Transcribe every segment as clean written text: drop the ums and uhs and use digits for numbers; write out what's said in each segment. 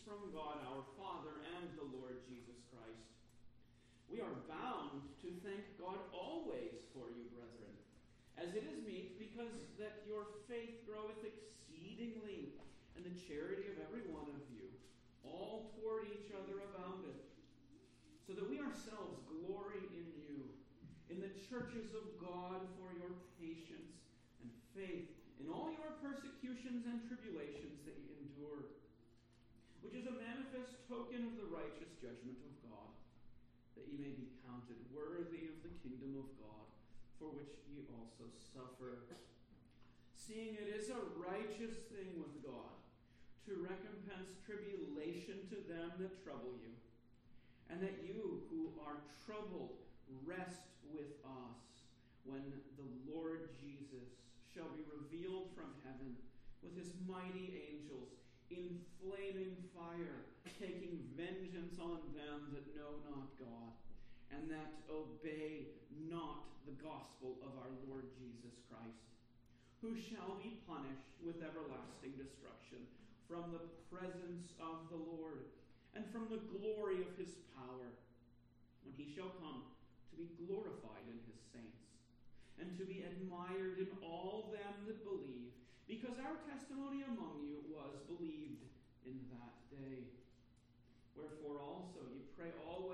from God our Father and the Lord Jesus Christ. We are bound to thank God always for you, brethren, as it is meet, because that your faith groweth exceedingly, and the charity of every one of you, all toward each other aboundeth, so that we ourselves glory in you, in the churches of God, for your patience and faith, in all your persecutions and tribulations that ye endure, which is a manifest token of the righteous judgment of God, that ye may be counted worthy of the kingdom of God, for which ye also suffer. Seeing it is a righteous thing with God, to recompense tribulation to them that trouble you, and that you who are troubled rest with us, when the Lord Jesus shall be revealed from heaven with his mighty angels in flaming fire, taking vengeance on them that know not God, and that obey not the gospel of our Lord Jesus Christ, who shall be punished with everlasting destruction from the presence of the Lord, and from the glory of his power, when he shall come to be glorified in his saints, and to be admired in all them that believe, because our testimony among you was believed in that day. Wherefore also we pray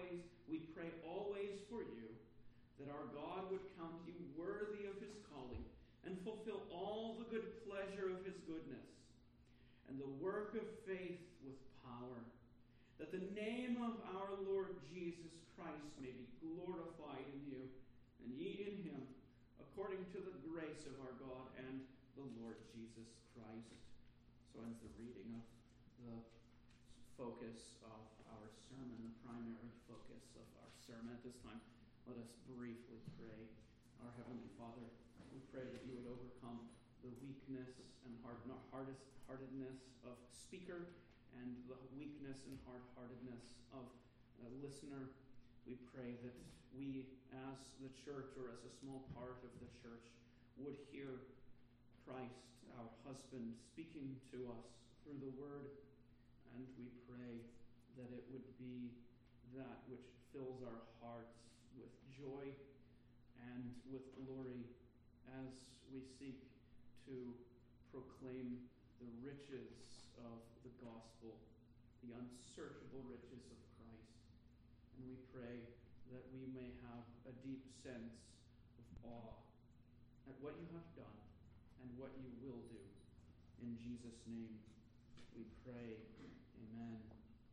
always for you, that our God would count you worthy of his calling, and fulfill all the good pleasure of his goodness, and the work of faith with power, that the name of our Lord Jesus Christ may be glorified in you, and ye in him, according to the grace of our God and the Lord Jesus Christ. So ends the reading of the focus of our sermon, the primary focus of our sermon. At this time, let us briefly pray. Our Heavenly Father, we pray that you would overcome the weakness and hardheartedness of speaker, and the weakness and hard-heartedness of listener. We pray that we, as the church, or as a small part of the church, would hear Christ, our husband, speaking to us through the word, and we pray that it would be that which fills our hearts with joy and with glory as we seek to proclaim the riches of the gospel, the unsearchable riches of Christ. And we pray that we may have a deep sense of awe at what you have done and what you will do. In Jesus' name we pray. Amen.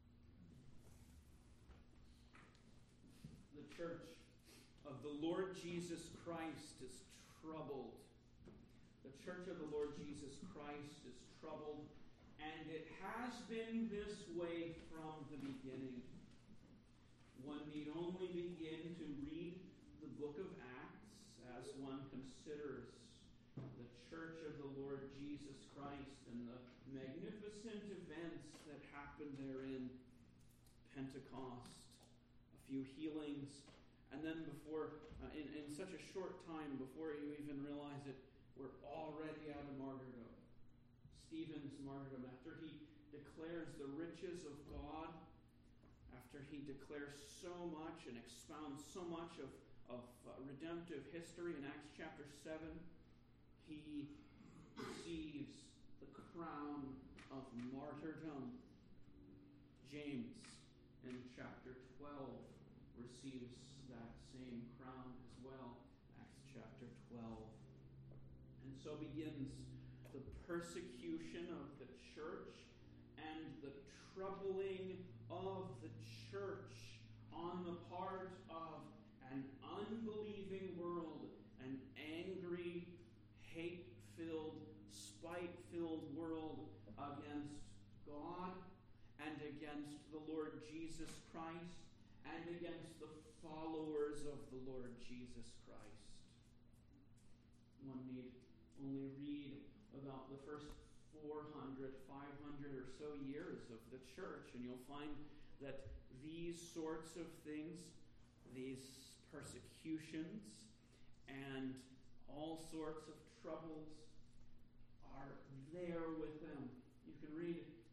The church of the Lord Jesus Christ is troubled. The church of the Lord Jesus Christ is troubled, and it has been this way from the beginning. One need only begin to read the book of Acts as one considers the church of the Lord Jesus Christ and the magnificent events that happened therein. Pentecost, a few healings, and then in such a short time, before you even realize it, we're already at a martyrdom. Stephen's martyrdom, after he declares the riches of God, after he declares so much and expounds so much of redemptive history in Acts chapter 7, he receives the crown of martyrdom. James, in chapter 12, receives that same crown as well. Acts chapter 12. And so begins the persecution of the church and the troubling of the church on the part of an unbelieving world, an angry, hate-filled, spite-filled world against God and against the Lord Jesus Christ and against the followers of the Lord Jesus Christ. One need only read about the first 400, 500 or so years of the church, and you'll find that these sorts of things, these persecutions and all sorts of troubles are there with them. You can read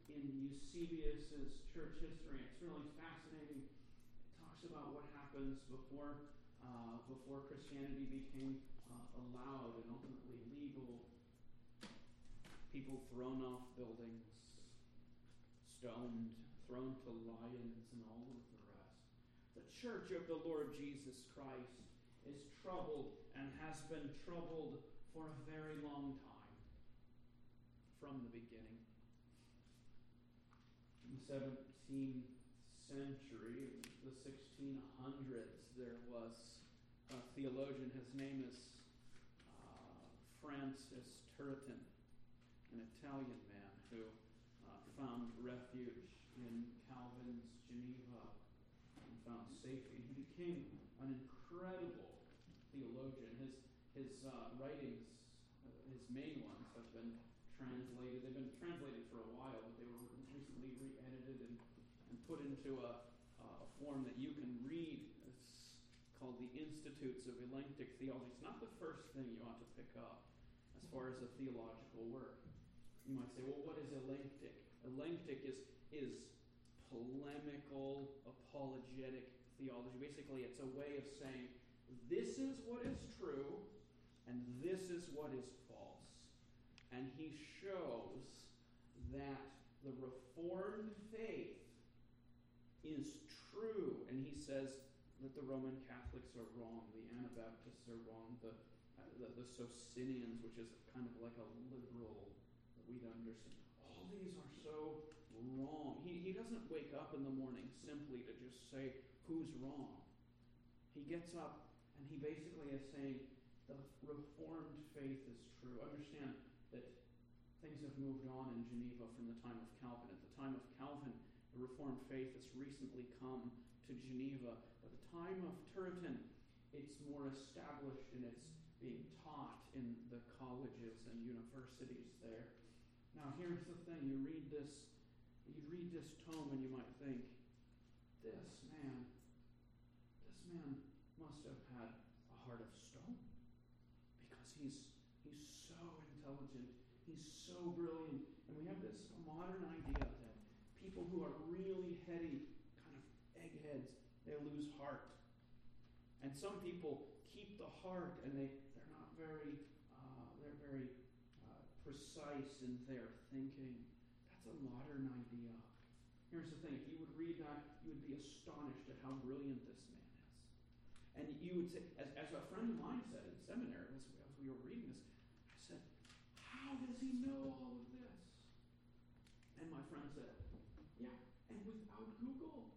in Eusebius's church history. It's really fascinating. It talks about what happens before Christianity became allowed and ultimately legal. People thrown off buildings, stoned, thrown to lions, and all of the rest. The Church of the Lord Jesus Christ is troubled and has been troubled for a very long time, from the beginning. In the 17th century, the 1600s, there was a theologian. His name is Francis Turretin, an Italian man who found refuge in Calvin's Geneva and found safety. He became an incredible theologian. His writings, his main ones, have been translated. They've been translated for a while, but they were recently re-edited and put into a form that you can read. It's called the Institutes of Elenctic Theology. It's not the first thing you ought to pick up as far as a theological work. You might say, well, what is elenctic? Elenctic is polemical, apologetic theology. Basically, it's a way of saying, this is what is true, and this is what is false. And he shows that the Reformed faith is true. And he says that the Roman Catholics are wrong, the Anabaptists are wrong, the Socinians, which is kind of like a liberal that we'd understand. All these are so wrong. He doesn't wake up in the morning simply to just say who's wrong. He gets up and he basically is saying the Reformed faith is true. Understand that things have moved on in Geneva from the time of Calvin. At the time of Calvin, the Reformed faith has recently come to Geneva. At the time of Turretin, it's more established and it's being taught in the colleges and universities there. Now, here's the thing. You read this tome and you might think, this man must have had a heart of stone, because he's so intelligent, he's so brilliant. And we have this modern idea that people who are really heady, kind of eggheads, they lose heart. And some people keep the heart, and they're not very precise in their thinking. That's a modern idea. Here's the thing: if you would read that, you would be astonished at how brilliant this man is. And you would say, as a friend of mine said in seminary, as we were reading this, I said, how does he know all of this? And my friend said, yeah, and without Google.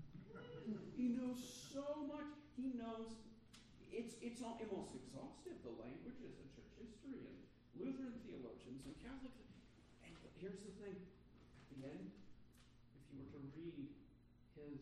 He knows so much. He knows, it's almost exhaustive, the languages and church history and Lutheran theologians and Catholics. And here's the thing, at the end, if you were to read his,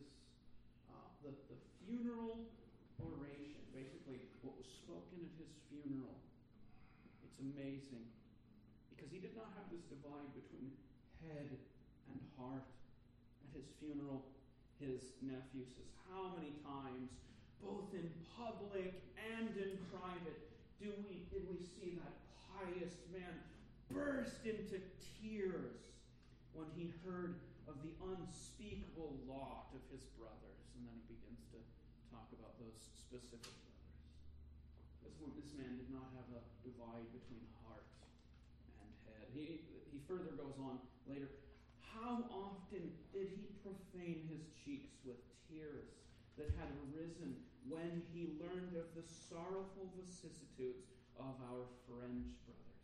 the funeral oration, basically what was spoken at his funeral, it's amazing. Because he did not have this divide between head and heart. At his funeral, his nephew says, how many times, both in public and in private, did we see that pious man burst into tears when he heard of the unspeakable lot of his brothers? And then he begins to talk about those specific brothers. This man did not have a divide between heart and head. He further goes on later. How often did he profane his cheeks with tears that had arisen when he learned of the sorrowful vicissitudes of our French brothers?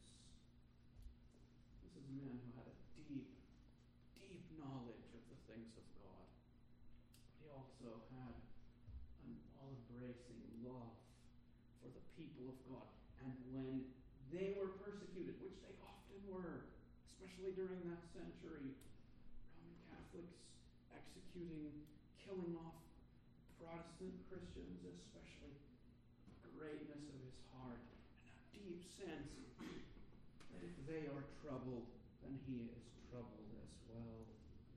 This is a man who had a deep, deep knowledge of the things of God. But he also had an all-embracing love for the people of God. And when they were persecuted, which they often were, especially during that century, Roman Catholics executing, killing off Protestant Christians, especially, the greatness of his heart and a deep sense that if they are troubled, then he is troubled as well.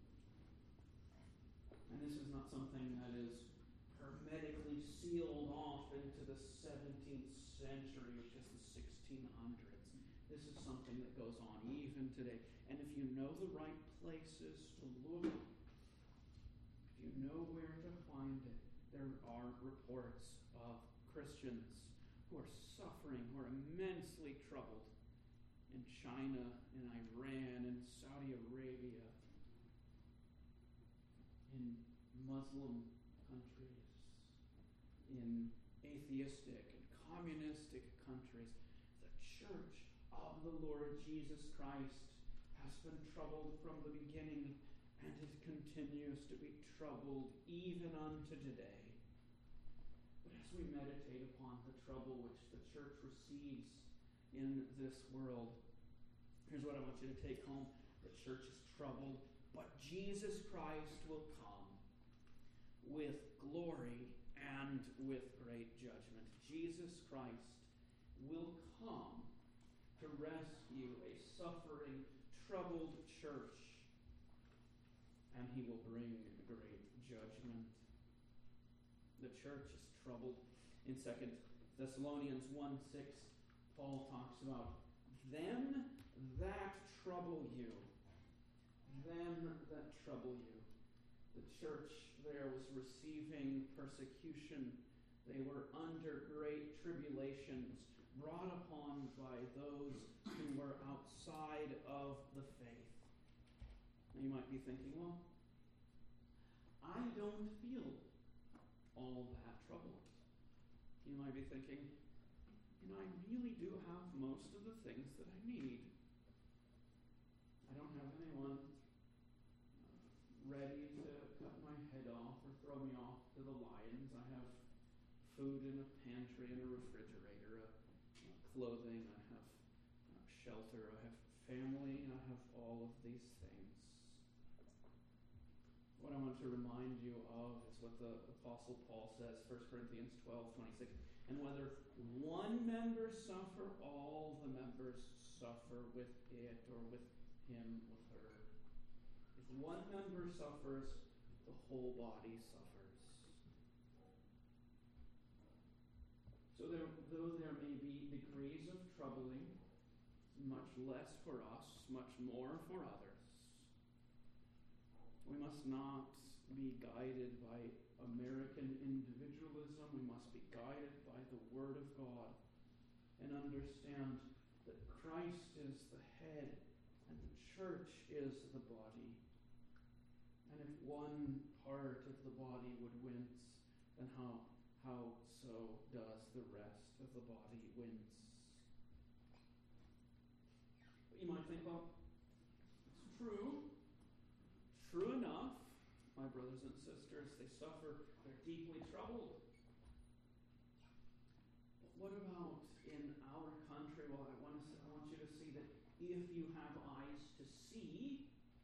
And this is not something that is hermetically sealed off into the 17th century, which is the 1600s. This is something that goes on even today. and if you know the right places to look, if you know where to find it, there are reports of Christians who are suffering, who are immensely troubled in China, in Iran, in Saudi Arabia, in Muslim countries, in atheistic and communistic countries. The church of the Lord Jesus Christ has been troubled from the beginning, and it continues to be troubled even unto today. But as we meditate upon the trouble which the church receives in this world, here's what I want you to take home. The church is troubled, but Jesus Christ will come with glory and with great judgment. Jesus Christ will come to rescue a suffering, troubled church, and he will bring great judgment. The church is troubled. In 2 Thessalonians 1:6, Paul talks about them that trouble you. Them that trouble you. The church there was receiving persecution. They were under great tribulations brought upon by those who were outside of the faith. Now you might be thinking, well, I don't feel all that troubled. You might be thinking, I really do have most of the things that I need. I don't have anyone ready to cut my head off or throw me off to the lions. I have food in a pantry and a refrigerator, clothing, I have shelter, I have family, I have all of these things. What I want to remind you of is what the Apostle Paul says, 1 Corinthians 12:26. And whether one member suffer, all the members suffer with it or with him, with her. If one member suffers, the whole body suffers. So though there may be degrees of troubling, much less for us, much more for others, we must not be guided by American individualism. We must be guided by the Word of God and understand that Christ is the head and the church is the body. And if one part of the body would wince, then how so does the rest of the body wince? But you might think, well, it's true. True enough, my brothers and sisters, they suffer, they're deeply troubled. But what about in our country? Well, I want you to see that if you have eyes to see,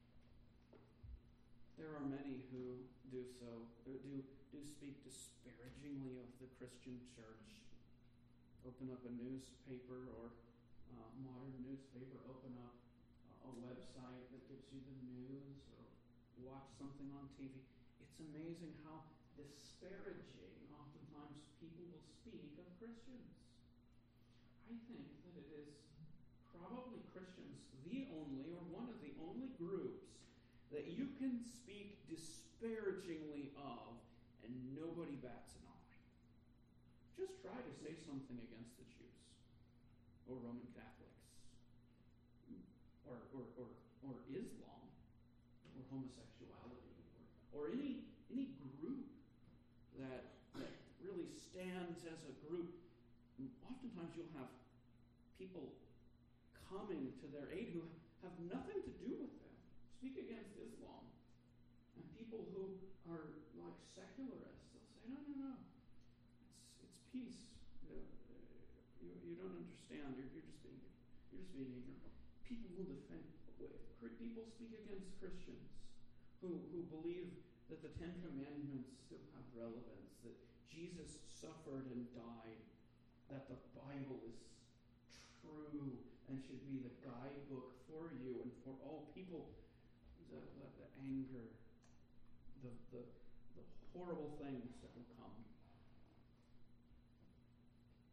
there are many who do so, do speak disparagingly of the Christian church. Open up a newspaper or modern newspaper, open up a website that gives you the news, or watch something on TV. It's amazing how disparaging oftentimes people will speak of Christians. I think that it is probably Christians the only, or one of the only groups that you can speak disparagingly of and nobody bats an eye. Just try to say something against the Jews or Roman Catholics or Islam or homosexuality or any group that really stands as a group. Oftentimes you'll have people coming to their aid who have nothing to do with them. Speak against Islam. And people who are like secularists, they'll say, no. It's peace. You don't understand. You're just being ignorant. People will defend. People speak against Christians who believe that the Ten Commandments still have relevance, that Jesus suffered and died, that the Bible is true and should be the guidebook for you and for all people. The anger, the horrible things that will come.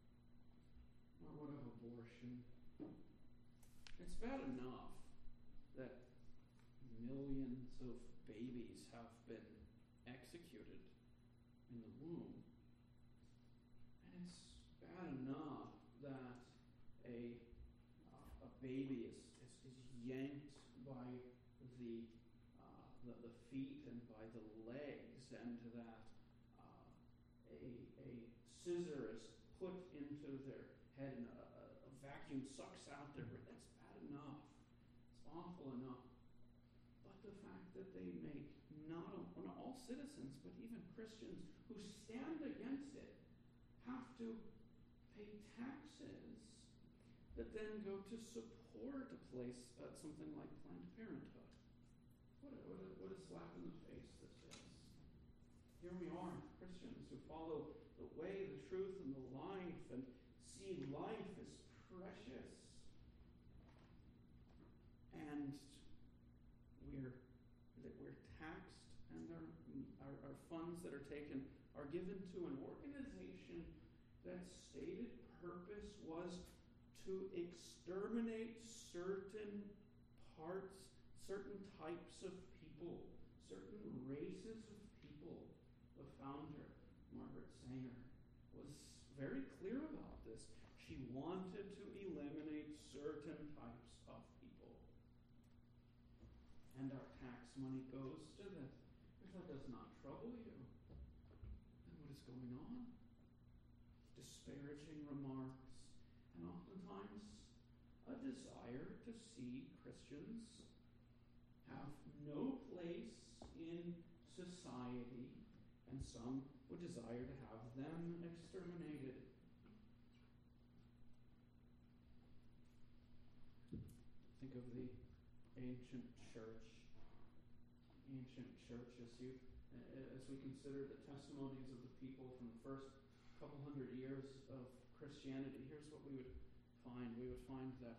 Or what of abortion? It's bad enough that millions of babies have been executed in the womb. And it's bad enough that a baby is yanked by the feet and by the legs, and that a scissor is put into their head and a vacuum sucks out their brain. That's bad enough. It's awful enough. But the fact that they make not all citizens, but even Christians who stand against it, have to pay taxes that then go to support a place, something like Planned Parenthood. What a slap in the face this is. Here we are, Christians who follow the way, the truth, and the life, and see life as precious. And we're taxed, and our funds that are taken are given to an organization that stated purpose was to exterminate certain parts, certain types of people, certain races of people. The founder, Margaret Sanger, was very clear about this. She wanted to eliminate certain types of people. And our tax money goes to this. If that does not trouble you, then what is going on? Disparaging remarks, and oftentimes a desire to see Christians have no place in society, and some would desire to have them exterminated. Think of the ancient church. As we consider the testimonies of the people from the first couple hundred years of Christianity, here's what we would find. We would find that,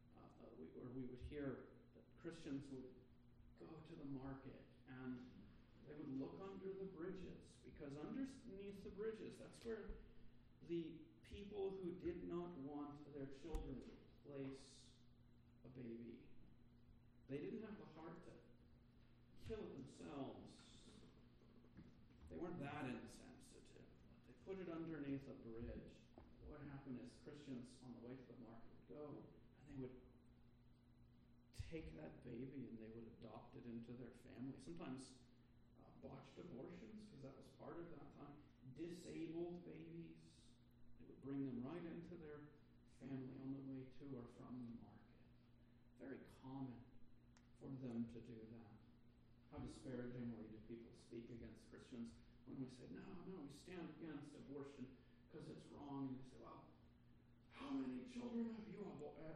we would hear that Christians would go to the market and they would look under the bridges, because underneath the bridges, that's where the people who did not want their children to place a baby, they didn't have the heart to kill it themselves. They weren't that insensitive. They put it underneath a bridge. What happened is Christians on the way to the market would go, and they would take that baby and they would adopt it into their family. Sometimes botched abortions, because that was part of that time. Disabled babies. They would bring them right into their family on the way to or from the market. Very common for them to do that. How disparagingly do people speak against Christians when we say, no, we stand against abortion because it's wrong. And they say, well, how many children have you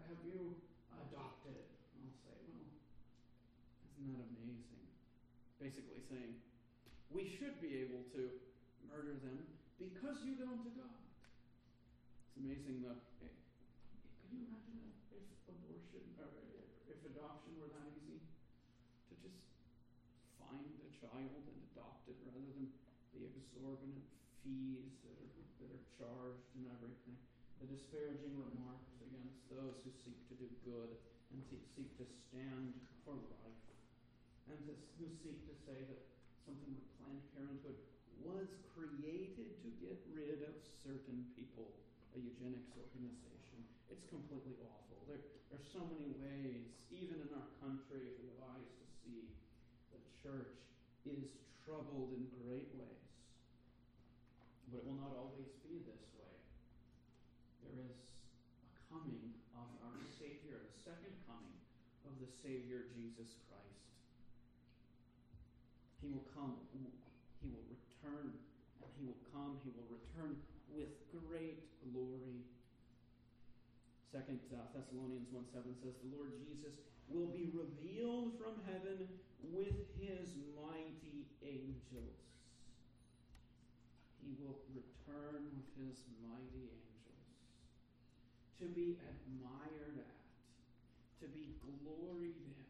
adopted? And I'll say, well, isn't that amazing? Basically saying, we should be able to murder them because you don't adopt. It's amazing that, could you imagine if abortion, or if adoption were that easy? To just find a child and adopt it rather than the exorbitant fees that are charged and everything. The disparaging remarks against those who seek to do good and seek to stand for life, and who seek to say that something like Planned Parenthood was created to get rid of certain people, a eugenics organization. It's completely awful. There are so many ways, even in our country, if we have eyes to see, the church is troubled in great ways. But it will not always be this way. There is a coming of our Savior, the second coming of the Savior Jesus Christ. He will come, he will return, and he will come, he will return with great glory. 2 Thessalonians 1:7 says, the Lord Jesus will be revealed from heaven with his mighty angels. He will return with his mighty angels to be admired at, to be gloried in.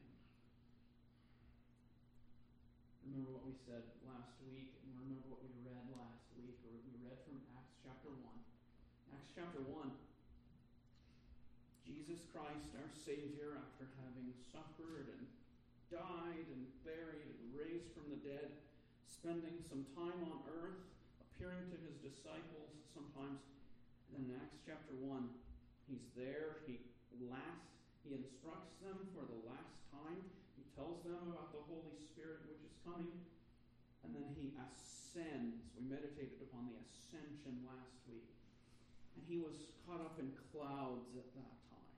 Remember what we said last week, and remember what we read last week, or we read from Acts chapter 1. Acts chapter 1, Jesus Christ, our Savior, after having suffered and died and buried and raised from the dead, spending some time on earth, appearing to his disciples sometimes. And then in Acts chapter 1, he's there, he instructs them for the last time. He tells them about the Holy Spirit which is coming. And then he ascends. We meditated upon the ascension last week. And he was caught up in clouds at that time.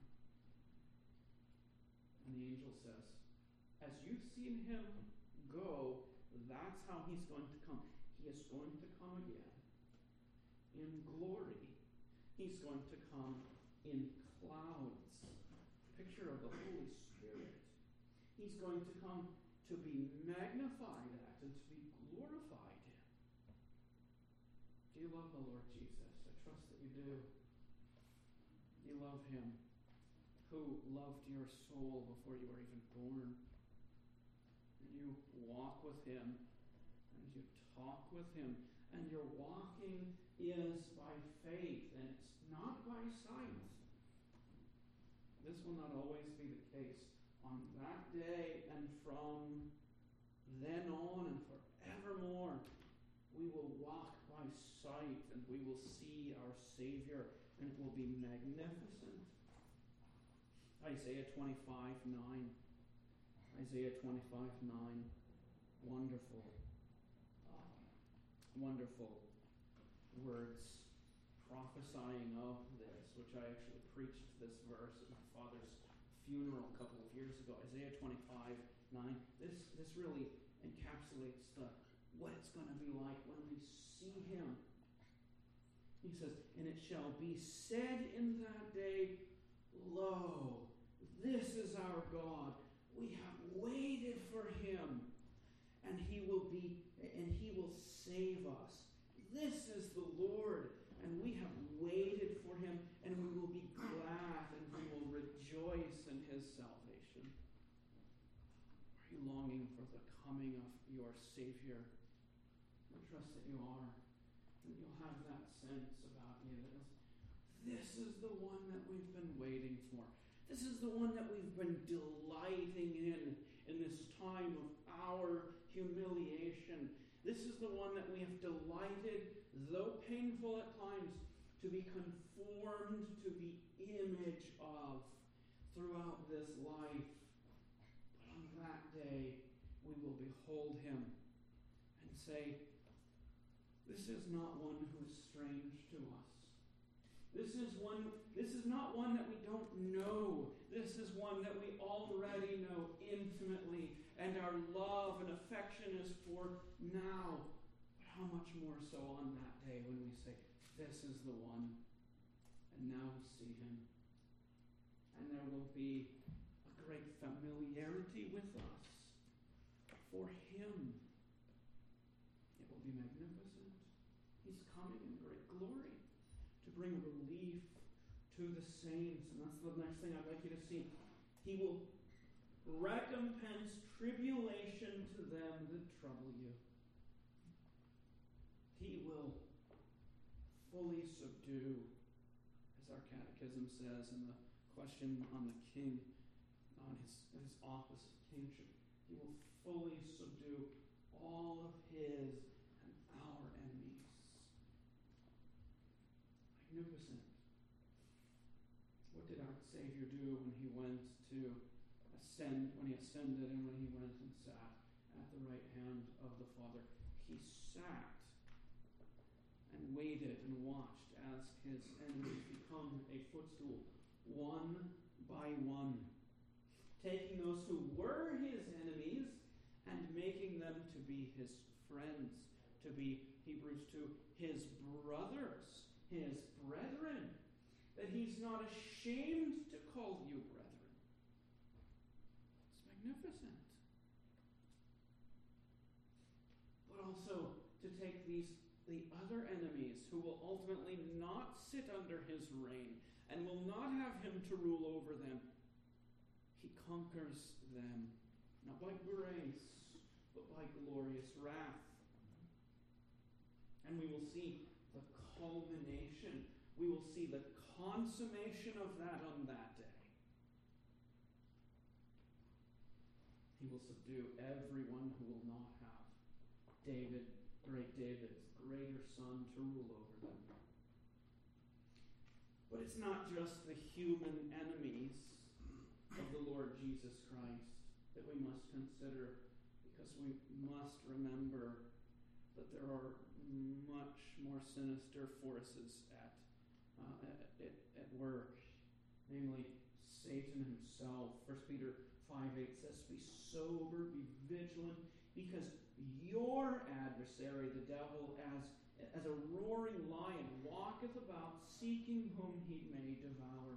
And the angel says, as you've seen him go, that's how he's going to come. He is going to come again in glory. He's going to come in clouds. Picture of the Holy Spirit. He's going to come to be magnified at and to be glorified in. Do you love the Lord Jesus? I trust that you do. You love him who loved your soul before you were even born. And you walk with him and you talk with him, and your walking is by faith and it's not by sight. This will not always be the case. On that day and from then on and forevermore, we will walk by sight and we will see our Savior, and it will be magnificent. Isaiah 25:9. Isaiah 25:9. Wonderful. Wonderful words prophesying of this, which I actually preached this verse at my father's funeral a couple of years ago. Isaiah 25:9. This really encapsulates what it's going to be like when we see him. He says, and it shall be said in that day, lo, this is our God. We have waited for him, and he will save us. This is the Lord, and we have waited for him, and we will be glad, and we will rejoice in his salvation. Are you longing for the coming of your Savior? I trust that you are. And you'll have that sense about you. This is the one that we've been waiting for. This is the one that we've been delighting in this time of our humiliation. This is the one that we have delighted, though painful at times, to be conformed to the image of throughout this life. But on that day, we will behold him and say, this is not one who is strange to us. This is not one that we don't know. This is one that we already know intimately, and our love and affection is for now. But how much more so on that day when we say, this is the one, and now we see him. And there will be a great familiarity with us for him. It will be magnificent. He's coming in great glory to bring relief to the saints. And that's the next thing I'd like you to see. He will recompense tribulation to them that trouble you. He will fully subdue, as our catechism says in the question on the king, on his office of kingship. He will fully subdue all of his and our enemies. Magnificent. What did our Savior do when he went to ascend, when he ascended and when he went and sat at the right hand of the Father? He sat and waited and watched as his enemies become a footstool, one by one, taking those who were his enemies and making them to be his friends, to be, Hebrews 2, his brothers, his brethren, that he's not ashamed to call you brethren. It's magnificent. But also to take the other enemies who will ultimately not sit under his reign and will not have him to rule over them. He conquers them, not by grace, but by glorious wrath. And we will see the culmination. We will see the consummation of that on that day. He will subdue everyone who will not have David, great David's greater son, to rule over them. But it's not just the human enemies of the Lord Jesus Christ that we must consider, because we must remember that there are much more sinister forces at work, namely Satan himself. 1 Peter 5:8 says, "Be sober, be vigilant, because your adversary, the devil, as a roaring lion, walketh about, seeking whom he may devour."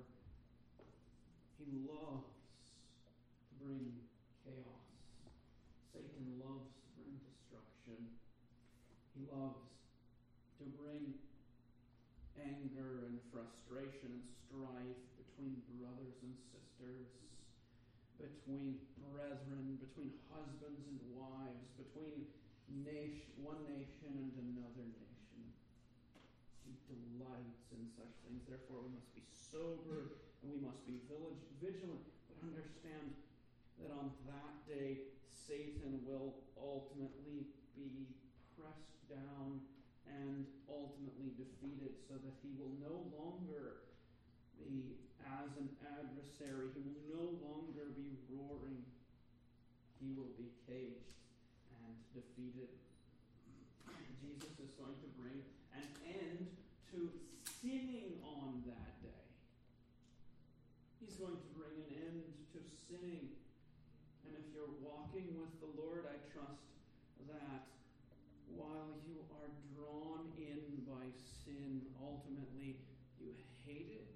He loves to bring chaos. Satan loves to bring destruction. He loves to bring anger and frustration and strife between brothers and sisters, between brethren, between husbands and wives, between one nation and another nation. He delights in such things. Therefore, we must be sober and we must be vigilant, but understand that on that day, Satan will ultimately be pressed down and ultimately defeated, so that he will no longer be as an adversary. He will no longer be roaring. He will be caged and defeated. Jesus is going to bring an end to sinning on that day. He's going to bring an end to sinning. And if you're walking with the Lord, I trust that while you are drawn in by sin, ultimately you hate it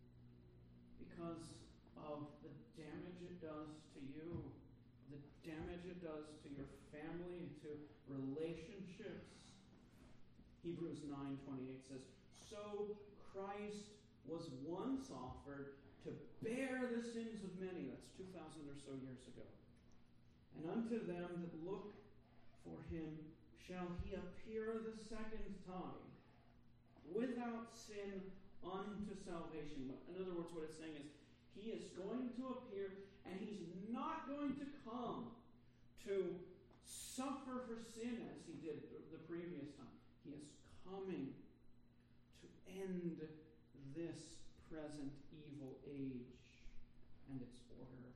because of the damage it does to you, the damage it does to your family, to relationships. Hebrews 9:28 says, "So Christ was once offered to bear the sins of many." That's 2,000 or so years ago. "And unto them that look for him shall he appear the second time, without sin, unto salvation." In other words, what it's saying is, he is going to appear, and he's not going to come to suffer for sin as he did the previous time. He is coming to end this present evil age and its order.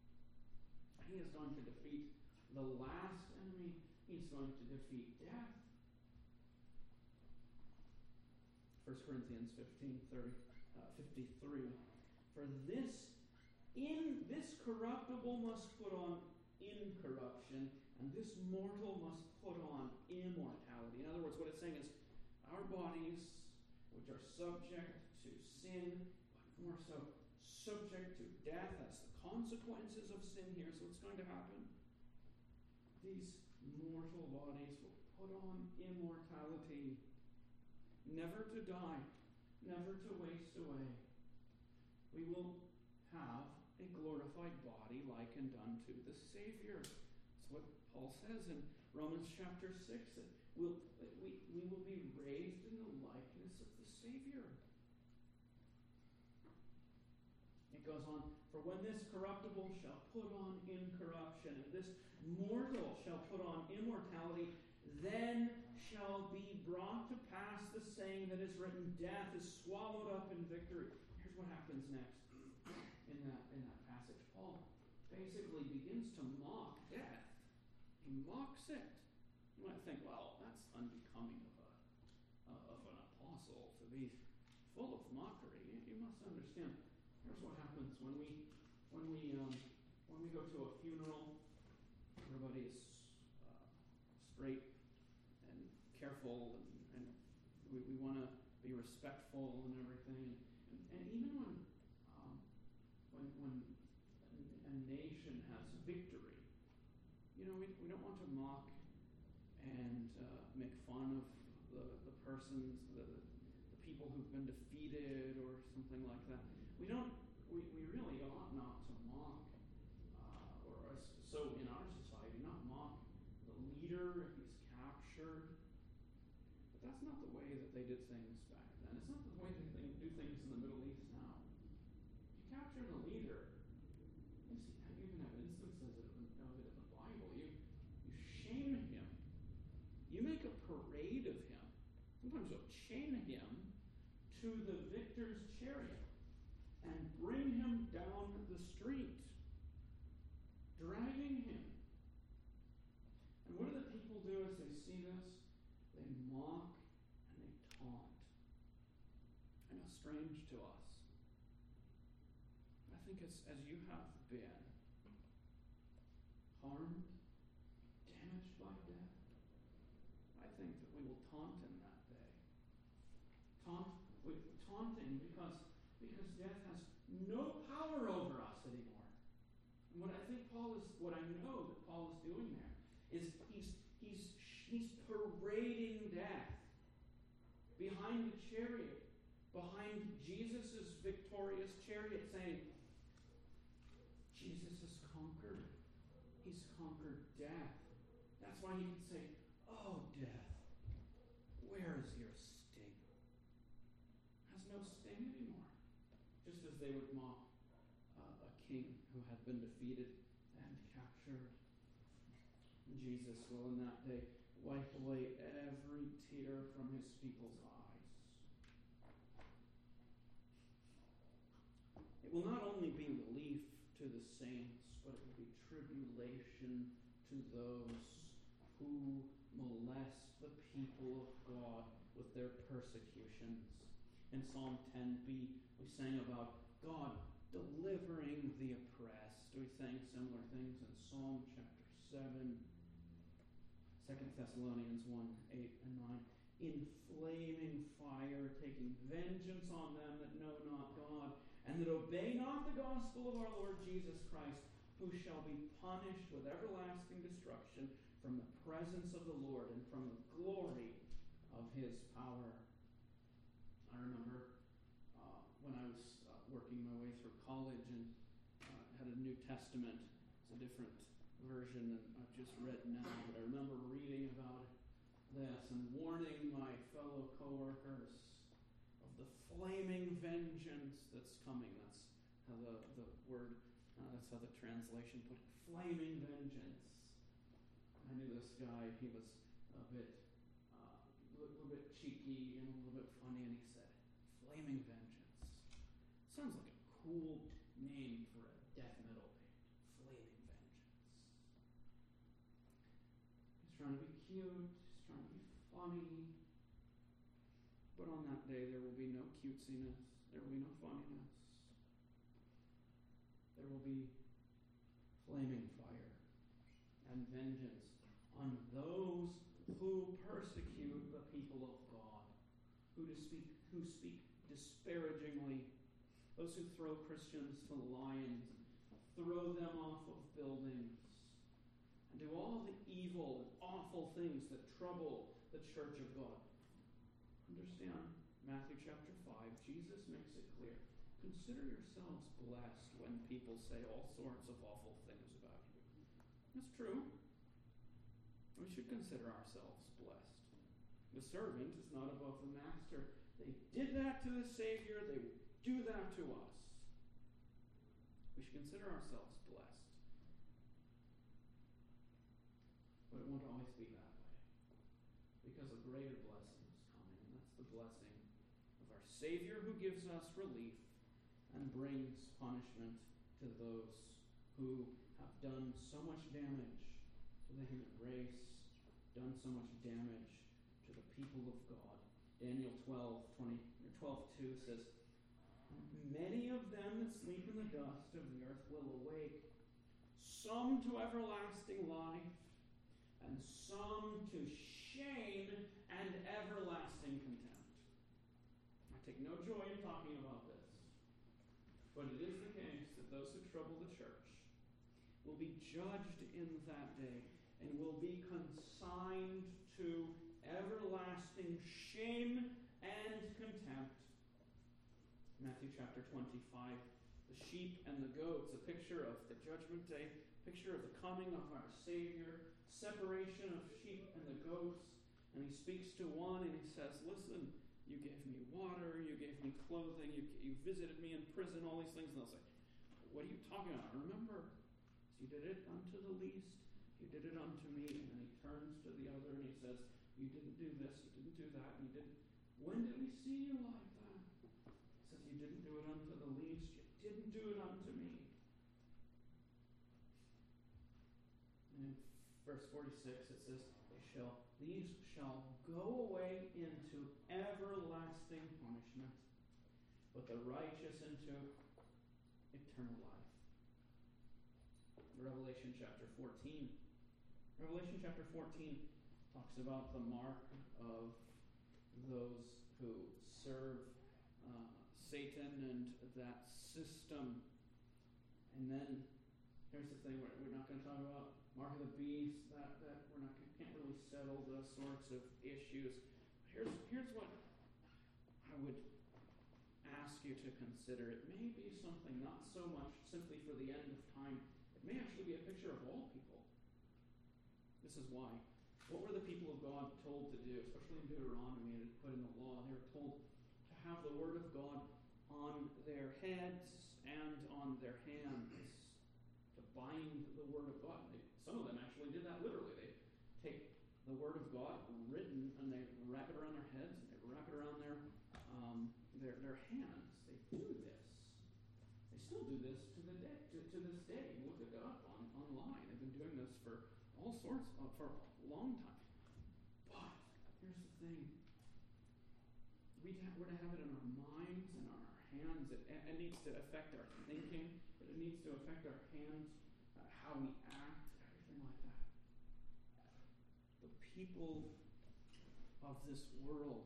He is going to defeat the last enemy. He's going to defeat death. 1 Corinthians 15:53. "For this corruptible must put on incorruption, and this mortal must put on immortality." In other words, what it's saying is, our bodies, which are subject to sin, but more so subject to death as the consequences of sin, here's what's going to happen. These mortal bodies will put on immortality, never to die, never to waste away. We will have a glorified body likened unto the Savior. That's what Paul says in Romans chapter 6, that we will be raised in the likeness of the Savior. It goes on, "For when this corruptible shall put on incorruption, and this mortal shall put on immortality, then shall be brought to pass the saying that is written, death is swallowed up in victory." Here's what happens next in that passage. Paul basically begins to mock death. He mocks it. You might think, well, that's unbecoming of an apostle to be full of mockery. You must understand. Here's what happens when we go to a funeral. Everybody is straight and careful, and we want to be respectful and everything. And even when a nation has victory, we don't want to mock and make fun of the persons, the people who've been defeated or something like that. We really ought not to mock, so in our society, not mock the leader if he's captured. But that's not the way that they did things back then. It's not the way that they do things things in the Middle East now. You capture the leader. You even have instances of it in the Bible. You shame him. You make a parade of him. Sometimes you'll chain him to the victor's chariot and bring him down the street, dragging him. And what do the people do as they see this? They mock and they taunt. I know, strange to us. I think as you have been harmed, damaged by death, I think that we will taunt him that day. Taunting because death has no power over us anymore. And what I know that Paul is doing there is he's parading death behind the chariot, behind Jesus' victorious chariot, saying, Jesus has conquered. He's conquered death. That's why he can say, oh, death, where is your sting? Has no sting anymore. Just as they would mock a king who had been defeated and captured. Jesus will in that day wipe away every tear from his people's eyes. It will not only be relief to the saints, but it will be tribulation to those who molest the people of God with their persecutions. In Psalm 10b, we sang about God delivering the oppressed. We sang similar things in Psalm chapter 7, 2 Thessalonians 1, 8 and 9. In flaming fire, taking vengeance on them that know not God, and that obey not the gospel of our Lord Jesus Christ, who shall be punished with everlasting destruction from the presence of the Lord and from the glory of his power. I remember when I was working my way through college and had a New Testament. It's a different version than I've just read now, but I remember reading about this and warning my fellow co-workers of the flaming vengeance that's coming. That's how the word, that's how the translation put it, flaming vengeance. I knew this guy, he was a little bit cheeky and a little bit funny, and he said, flaming vengeance. Sounds like a cool name for a death metal band. Flaming vengeance. He's trying to be cute, he's trying to be funny, but on that day there will be no cutesiness, there will be no funniness. There will be flaming fire and vengeance on those who persecute the people of God, who speak disparagingly, those who throw Christians to the lions, throw them off of buildings, and do all the evil and awful things that trouble the church of God. Understand, Matthew chapter 5, Jesus makes it clear. Consider yourselves blessed when people say all sorts of awful things about you. That's true. We should consider ourselves blessed. The servant is not above the master. They did that to the Savior. They do that to us. We should consider ourselves blessed. But it won't always be that way. Because a greater blessing is coming, and that's the blessing of our Savior who gives us relief and brings punishment to those who have done so much damage to the human race, done so much damage to the people of God. Daniel 12:2 says, many of them that sleep in the dust of the earth will awake, some to everlasting life, and some to shame and everlasting contempt. I take no joy in talking about this, but it is the case that those who trouble the church will be judged in that day and will be consigned to everlasting shame and contempt. Matthew chapter 25, the sheep and the goats, a picture of the judgment day, picture of the coming of our Savior, separation of sheep and the goats. And he speaks to one and he says, listen, you gave me water, you gave me clothing, you visited me in prison, all these things. And they'll say, what are you talking about? Remember, you did it unto the least, you did it unto me. And then he turns to the other and he says, you didn't do this, you didn't do that, you didn't. When did we see you like that? He says, you didn't do it unto the least, you didn't do it unto me. And in verse 46 it says, these shall go away into everlasting punishment, but the righteous into eternal life. Revelation chapter 14. Revelation chapter 14 talks about the mark of those who serve Satan and that system. And then here's the thing, we're not going to talk about mark of the beast, that can't really settle those sorts of issues. Here's what I would ask you to consider. It may be something not so much simply for the end of time. It may actually be a picture of all people. This is why. What were the people of God told to do, especially in Deuteronomy, and put in the law? They were told to have the word of God on their heads and on their hands, to bind the word of God. Some of them actually did that literally. They take the word of God written and they wrap it around their heads and they wrap it around their hands. They do this. They still do this to this day. You look it up online. They've been doing this for all sorts for a long time. But here's the thing: we're to have it in our minds and on our hands. It needs to affect our thinking. It needs to affect our hands, how we act, everything like that. The people of this world,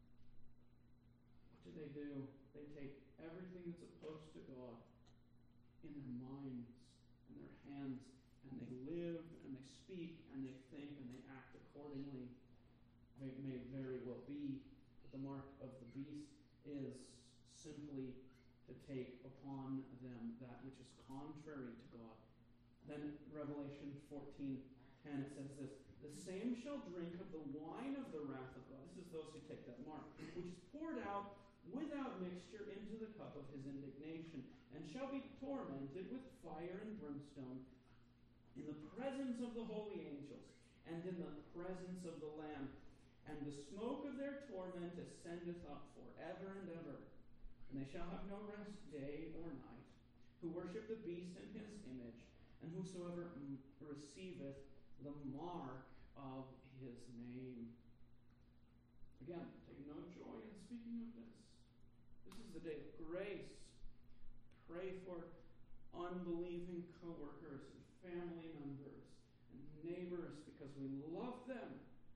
what do? They take everything that's opposed to God in their minds and their hands, and they live and they speak and they think and they act accordingly. It may very well be that the mark of the beast is simply to take upon them that which is contrary to God. Then Revelation 14:10, it says this: the same shall drink of the wine of the wrath of God. This is those who take that mark, which is poured out without mixture into the cup of his indignation, and shall be tormented with fire and brimstone in the presence of the holy angels and in the presence of the Lamb. And the smoke of their torment ascendeth up forever and ever. And they shall have no rest day or night, who worship the beast and his image, and whosoever receiveth the mark of his name. Again, take no joy in speaking of this. This is the day of grace. Pray for unbelieving coworkers and family members and neighbors because we love them.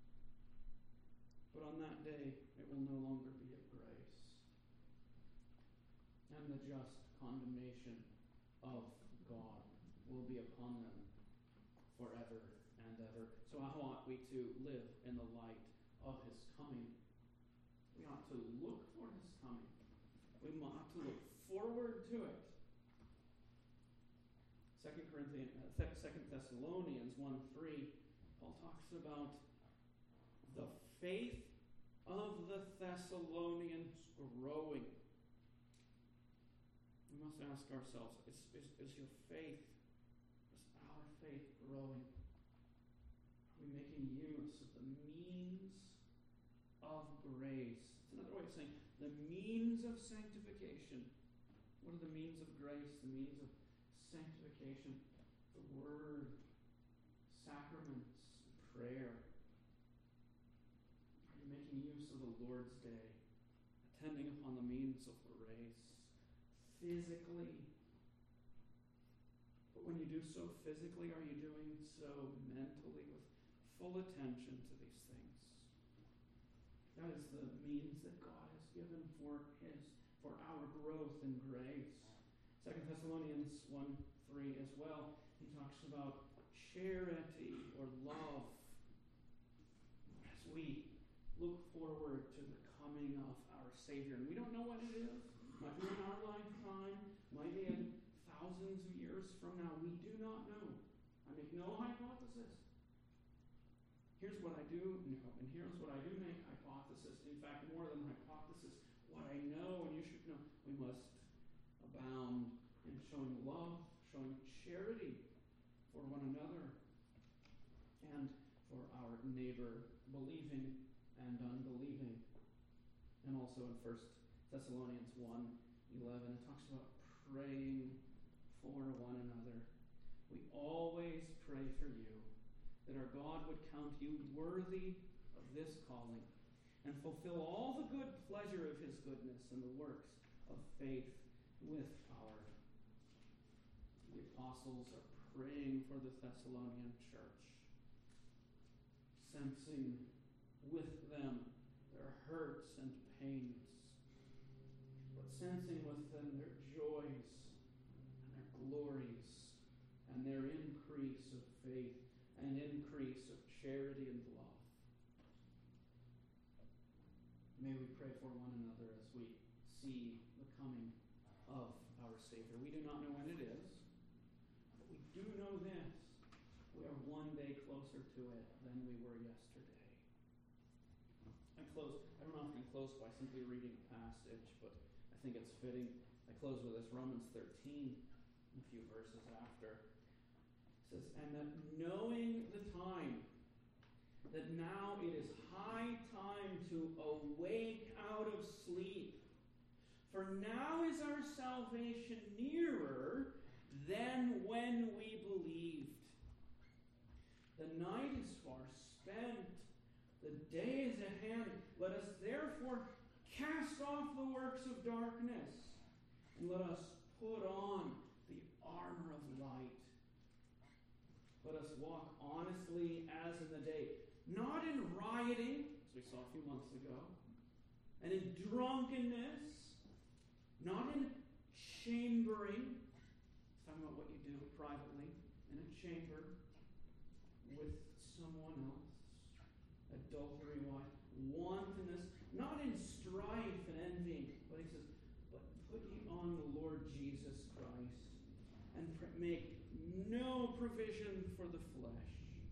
But on that day, it will no longer be of grace. And the just condemnation of God will be upon them forever and ever. So how ought we to live in the light of his coming? We ought to look for his coming. We ought to look forward to it. 2 Thessalonians 1:3, Paul talks about the faith of the Thessalonians growing. We must ask ourselves, is your faith, is our faith growing? Are we making use of the means of grace? It's another way of saying the means of sanctification. What are the means of grace? The means of sanctification? The Word, sacraments, prayer. Are you making use of the Lord's Day, attending upon the means of grace, physically? But when you do so physically, are you doing so mentally with full attention to these things? That is the means that God has given for our growth in grace. 2 Thessalonians 1:3 as well. He talks about charity or love as we look forward to the coming of our Savior. And we don't know when it is. Might be in our lifetime, might be in thousands of years from now. We do not know. I make no hypothesis. here's what I do know, and here's what I do make hypothesis. In fact, more than hypothesis, what I know and you should know. We must abound in showing love, showing charity for one another, and for our neighbor, believing and unbelieving. And also in 1 Thessalonians 1:11, it talks about praying for one another. We always pray for you, that our God would count you worthy of this calling, and fulfill all the good pleasure of his goodness and the works of faith with power. The apostles are praying for the Thessalonian church, sensing with them their hurts and pains, but sensing with them their joys and their glories and their increase of faith and increase of charity and love. May we pray for one another as we see the coming of our Savior. We do not know when it is, but we do know this. We are one day closer to it than we were yesterday. I don't often close by simply reading a passage, but I think it's fitting. I close with this, Romans 13, a few verses after. It says, and that knowing the time, that now it is high time to awake out of sleep. For now is our salvation nearer than when we believed. The night is far spent, the day is at hand. Let us therefore cast off the works of darkness, and let us put on the armor of light. Let us walk honestly as in the day, not in rioting, as we saw a few months ago, and in drunkenness, not in chambering. It's talking about what you do privately in a chamber with someone else. Adultery, wantonness, not in strife and envying. But he says, but put ye on the Lord Jesus Christ, and make no provision for the flesh.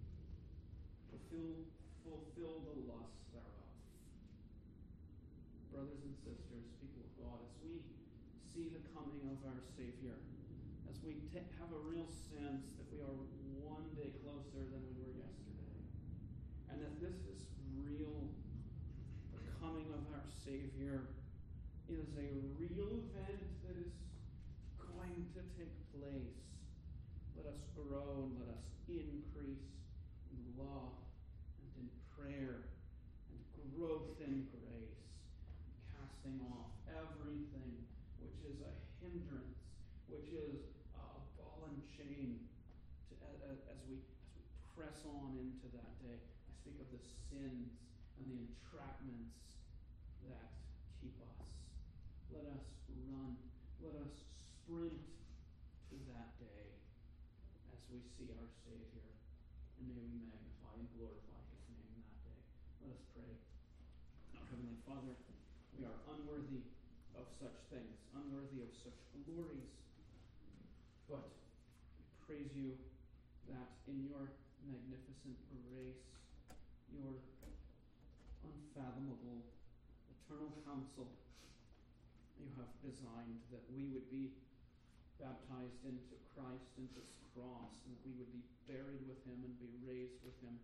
Fulfill the lusts thereof. Brothers and sisters, people of God, as we see the coming of our Savior, as we have a real sense that we are one day closer than we were yesterday, and that this is real, the coming of our Savior is a real event that is going to take place. Let us grow and let us increase in love and in prayer and growth in grace, casting off everything which is a hindrance, which is a ball and chain as we press on into that day. I speak of the sins and the entrapments that keep us. Let us run. Let us sprint to that day as we see our Savior. And may we magnify and glorify his name that day. Let us pray. Our Heavenly Father, we are unworthy of such things, unworthy of such glories. But we praise you that in your magnificent grace, your unfathomable, eternal counsel, you have designed that we would be baptized into Christ, into his cross, and that we would be buried with him and be raised with him.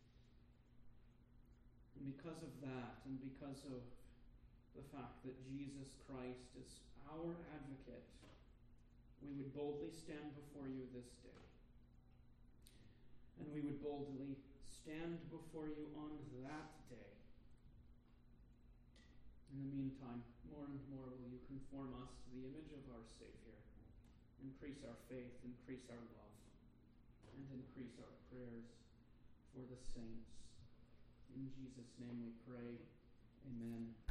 And because of that, and because of the fact that Jesus Christ is our advocate, we would boldly stand before you this day. And we would boldly stand before you on that day. In the meantime, more and more will you conform us to the image of our Savior, increase our faith, increase our love, and increase our prayers for the saints. In Jesus' name we pray. Amen.